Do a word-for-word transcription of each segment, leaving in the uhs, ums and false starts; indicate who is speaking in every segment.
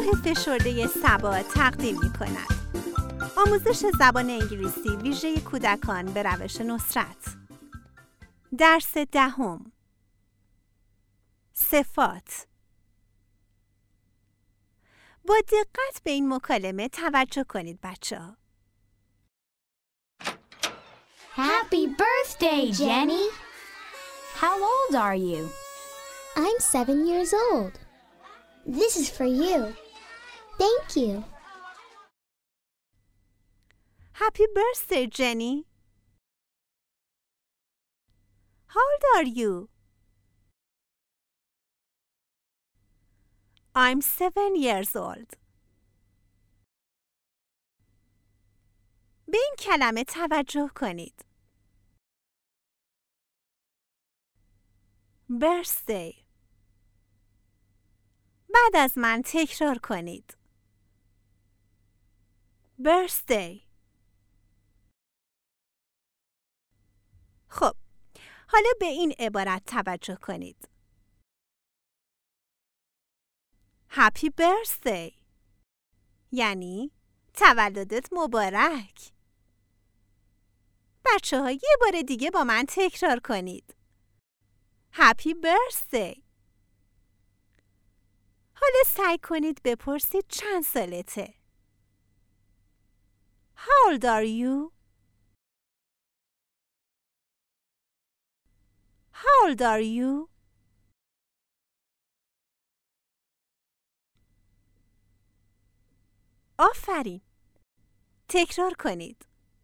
Speaker 1: فشرده سبا تقدیم می کند. آموزش زبان انگلیسی ویژه کودکان به روش نصرت. درس دهم. صفات. با دقت به این مکالمه توجه کنید بچه‌ها.
Speaker 2: Happy birthday, Jenny! How old are you?
Speaker 3: I'm seven years old. This is for you. Thank you.
Speaker 1: Happy birthday, Jenny. How old are you? I'm seven years old. به این کلمه توجه کنید. birthday. بعد از من تکرار کنید. birthday. خب، حالا به این عبارت توجه کنید. Happy birthday. یعنی تولدت مبارک. بچه ها یه بار دیگه با من تکرار کنید. Happy birthday. حالا سعی کنید بپرسید چند سالته. How old are you? How old are you? آفرین. تکرار کنید.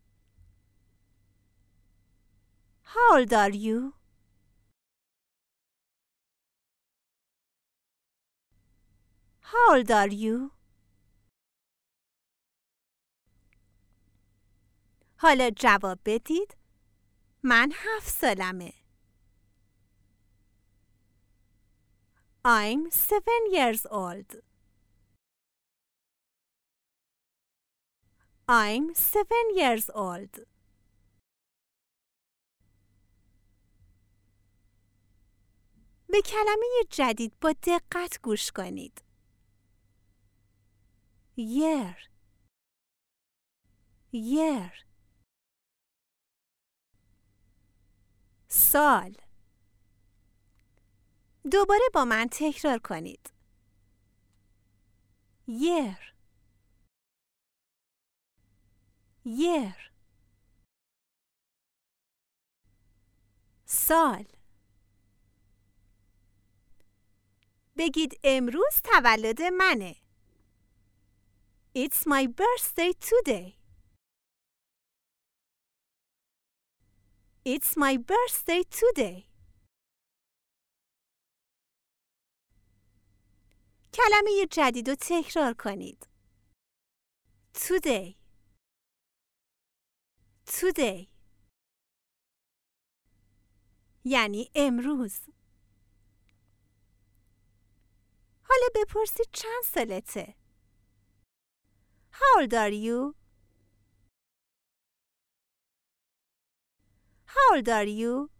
Speaker 1: How old are you? How old are you? حالا جواب بدید. من هفت سالمه. I'm seven years old. I'm seven years old. به کلمه جدید با دقت گوش کنید. year year سال. دوباره با من تکرار کنید. year year سال. بگید امروز تولد منه. It's my birthday today. It's my birthday today. کلمه جدید رو تکرار کنید. Today. Today. یعنی امروز. حالا بپرسید چند سالته. How old are you? How old are you?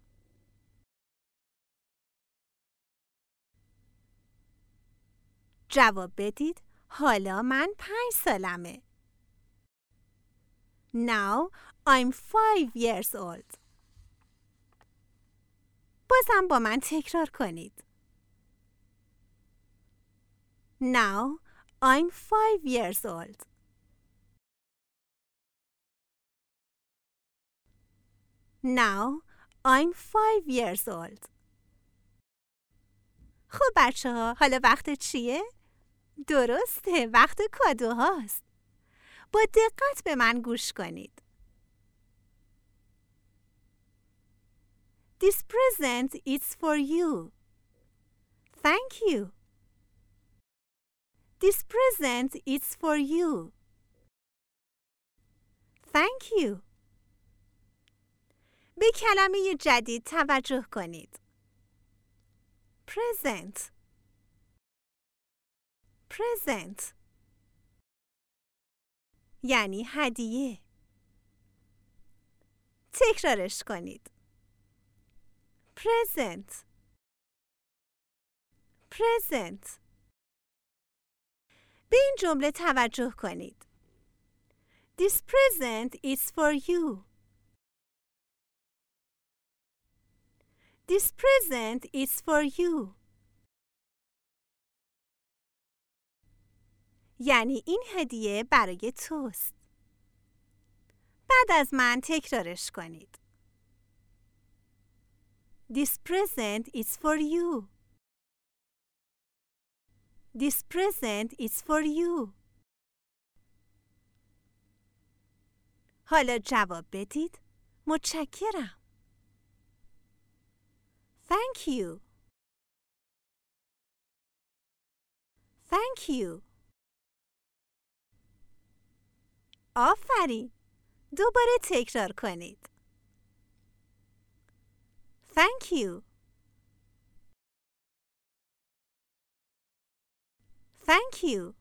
Speaker 1: جواب بدید. حالا من پنج سالمه. Now I'm five years old. بازم با من تکرار کنید. Now I'm five years old. Now I'm five years old. خب بچه ها، حالا وقت چیه؟ درسته، وقت کادوهاست. با دقت به من گوش کنید. This present is for you. Thank you. This present is for you. Thank you. به کلمه جدید توجه کنید. Present. Present. یعنی هدیه. تکرارش کنید. Present. Present. به این جمله توجه کنید. This present is for you. This present is for you. یعنی این هدیه برای توست. بعد از من تکرارش کنید. This present is for you. This present is for you. حالا جواب بدید. متشکرم. Thank you. Thank you. آفرین. دوباره تکرار کنید. Thank you. Thank you.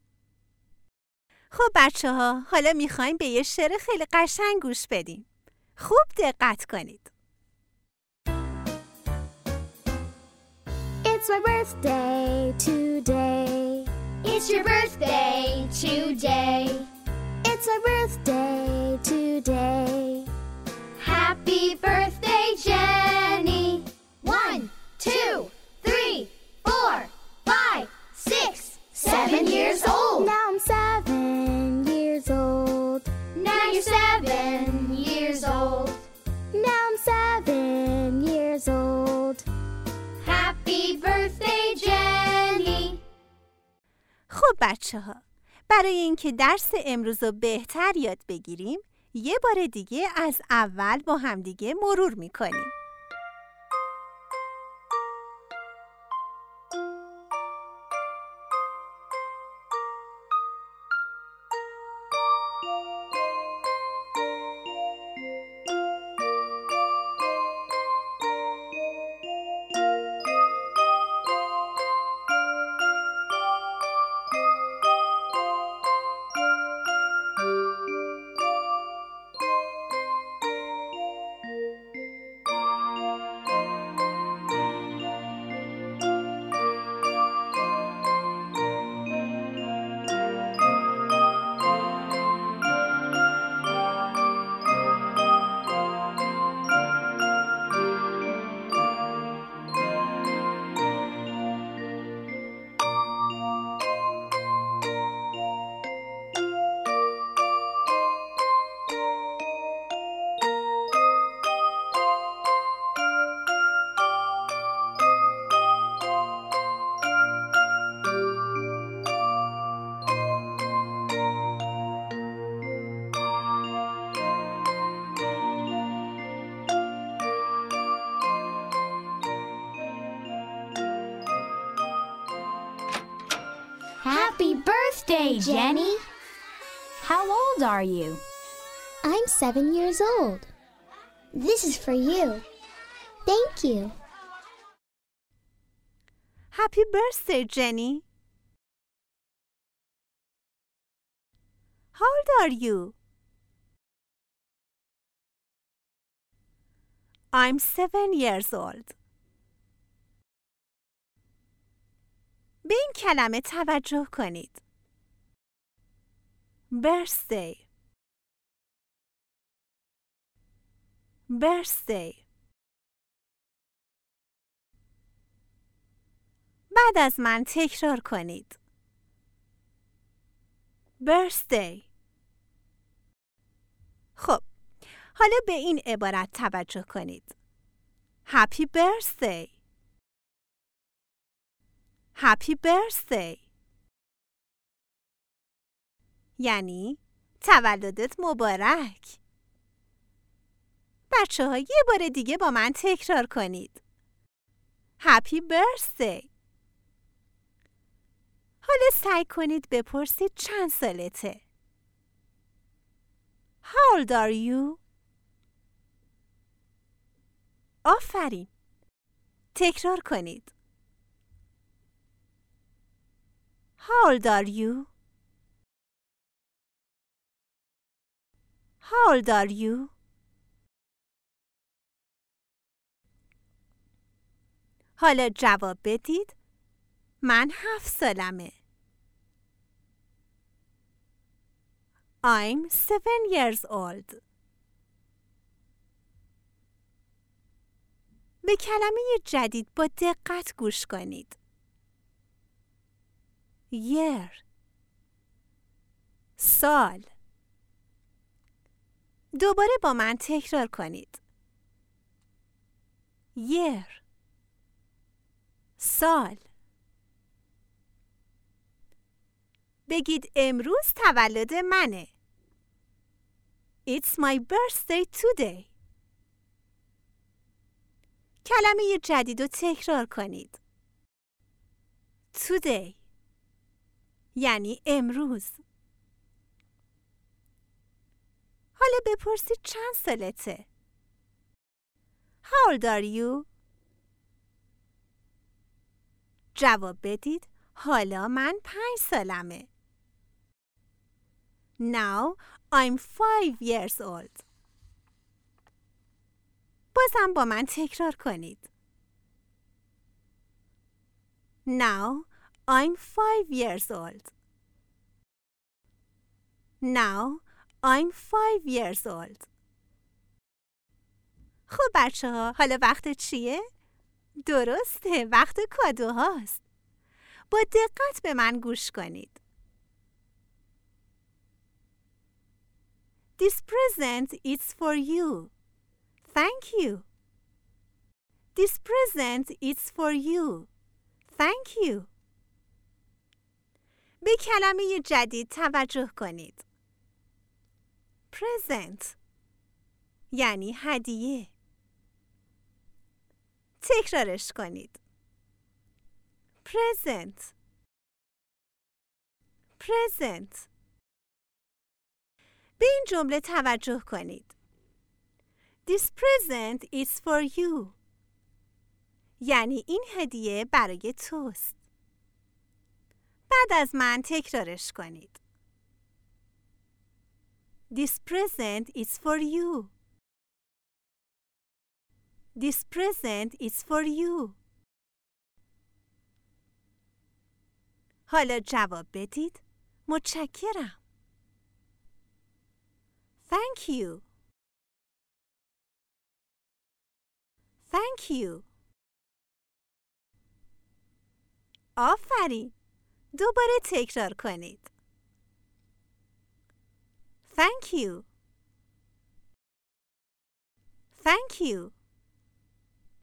Speaker 1: خب بچه ها، حالا میخوایم به یه شعر خیلی قشنگ گوش بدیم. خوب دقت کنید.
Speaker 3: It's my birthday today.
Speaker 2: It's your birthday today.
Speaker 3: It's my birthday today.
Speaker 2: Happy birthday, Jenny. One, two, three, four, five, six, seven years old.
Speaker 3: Now I'm seven years old.
Speaker 2: Now you're seven years old.
Speaker 3: Now I'm seven years old.
Speaker 2: Happy birthday, Jenny.
Speaker 1: خب بچه ها، برای اینکه درس امروز رو بهتر یاد بگیریم، یه بار دیگه از اول با همدیگه مرور میکنیم.
Speaker 2: Happy birthday, Jenny. How old are you?
Speaker 3: I'm seven years old. This is for you. Thank you.
Speaker 1: Happy birthday, Jenny. How old are you? I'm seven years old. به این کلمه توجه کنید. birthday birthday. بعد از من تکرار کنید. birthday. خب، حالا به این عبارت توجه کنید. Happy birthday. Happy birthday. یعنی تولدت مبارک. بچه ها یه بار دیگه با من تکرار کنید. Happy birthday. حالا سعی کنید بپرسید چند سالته. How old are you? آفرین. تکرار کنید. How old are you? How old are you? حالا جواب بدید. من هفت سالمه. I'm seven years old. به کلمه جدید با دقت گوش کنید. year سال. دوباره با من تکرار کنید. year سال. بگید امروز تولد منه. It's my birthday today. کلمه جدید رو تکرار کنید. Today یعنی امروز. حالا بپرسید چند سالته. How old are you? جواب بدید حالا من پنج سالمه. Now I'm five years old. بازم با من تکرار کنید. Now I'm five years old. Now I'm five years old. خب بچه ها حالا وقت چیه؟ درسته، وقت کادوهاست. با دقت به من گوش کنید. This present is for you. Thank you. This present is for you. Thank you. به کلمه جدید توجه کنید. Present یعنی هدیه. تکرارش کنید. Present. Present. به این جمله توجه کنید. This present is for you. یعنی این هدیه برای توست. بعد از من تکرارش کنید. This present is for you. This present is for you. حالا جواب بدید. متشکرم. Thank you. Thank you. آفرین. دوباره تکرار کنید. Thank you. Thank you.